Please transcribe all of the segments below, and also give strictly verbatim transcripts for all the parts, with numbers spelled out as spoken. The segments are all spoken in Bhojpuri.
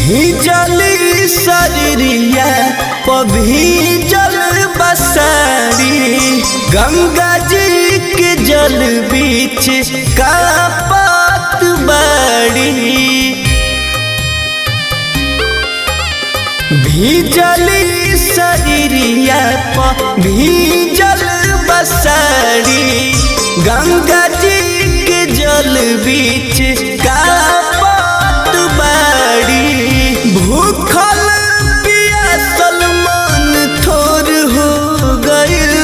भीजली शरीरिया पभीजल बसारी गंगा जी के जल बीच कापत बाड़ी। भीजली शरीरिया पभीजल बसारी गंगा जी के जल बीच कापत बाड़ी। भूखल पियासल मन थोर हो गइल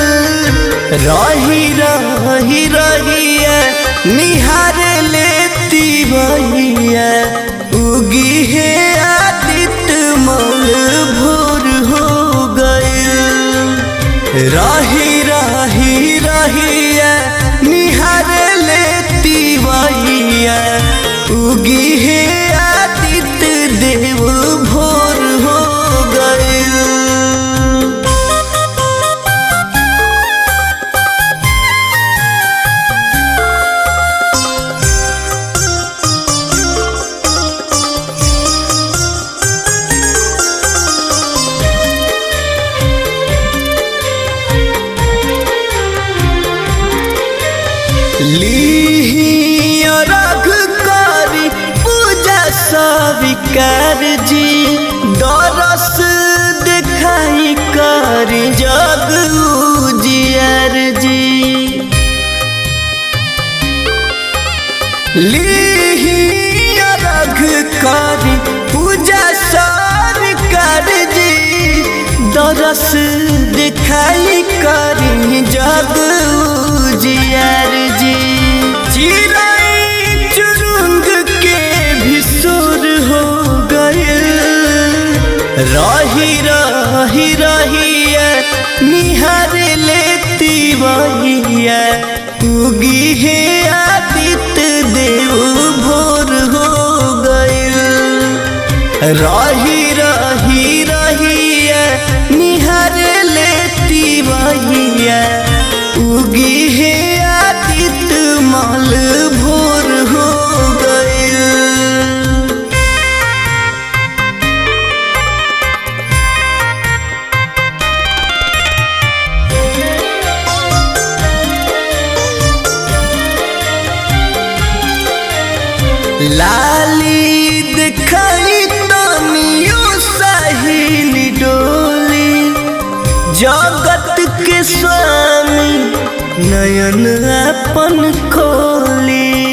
रही रही रहिया निहार लेती भैया उगी है आदित्य मल भोर हो गइल रही रही रहिया निहार लेती भैया उगी है आदित्य देव भोर हो गइल। लीही रघ करी पूजा स्वीकार जी दरस दिखाई करी जग उजियार जी। लीही रघ करी पूजा स्वीकार जी दरस दिखाई करी जग उजियार जी। चिराई चुरुंग के भी सुर हो गए रही रही रहिया निहार लेती बहिया उगी है आदित्य देव भोर हो गए रही रही रहिया निहार लेती बहिया उगी है आदित्य मल भोर हो गए। लाली दिखाई तनियो साहिल डोली जगत के स्वामी नयन अपन खोली।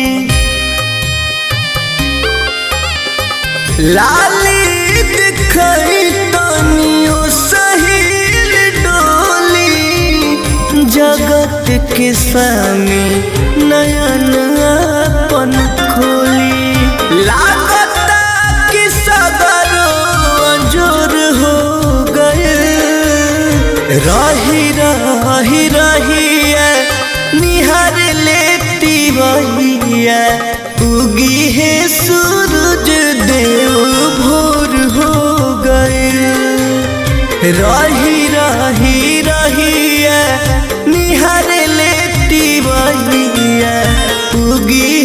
लाली दिखाई तनियो साहिल डोली जगत के स्वामी नयन अपन खोली। लागता कि सगरो अंजोर हो गए रही रही रहिया निहार लेती बहिया उगी है सूरज देव भोर हो गए रही रही रहिया निहार लेती बहिया उगी